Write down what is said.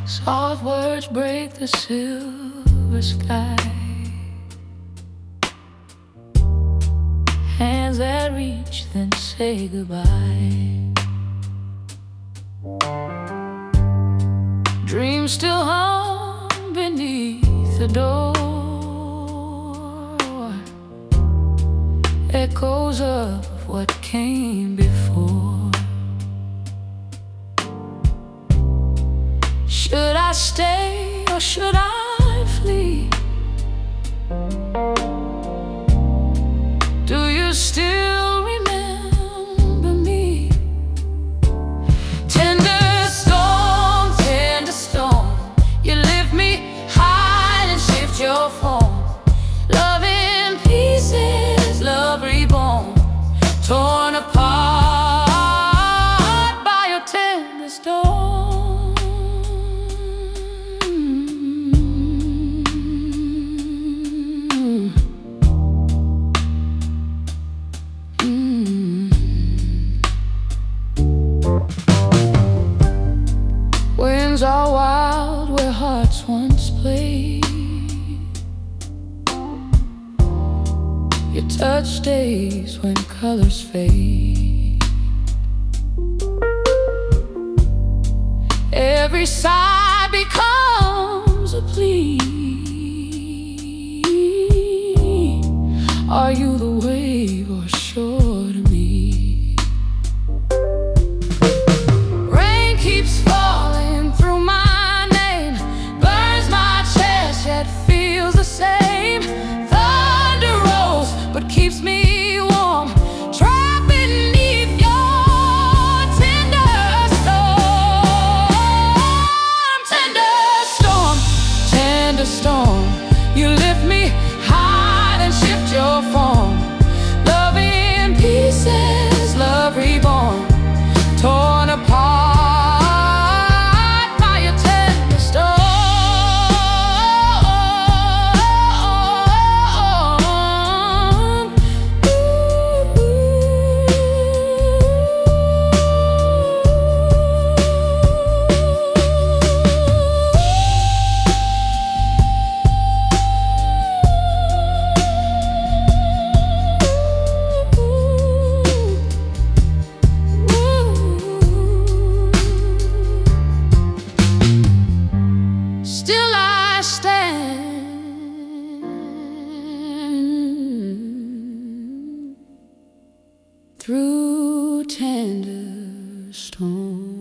Soft words break the silver sky. Hands that reach, then say goodbye. Dreams still hum beneath the door, echoes of what came before. Should I stay or should I flee? Do you still remember me? Tender storm, you lift me high and shift your form. Love in pieces, love reborn, torn apart by your tender storm. Winds are wild where hearts once played. Your touch stays when colors fade. Every sigh becomes a plea. Are you the wave or shore to me? Rain keeps falling through my name, burns my chest yet feels the same. Thunder rolls but keeps me warm, trapped beneath your tender storm. Tender storm, you lift me high and shift your form. Love in pieces, love reborn, torn apart by your tender storm. Still I stand through tender storm.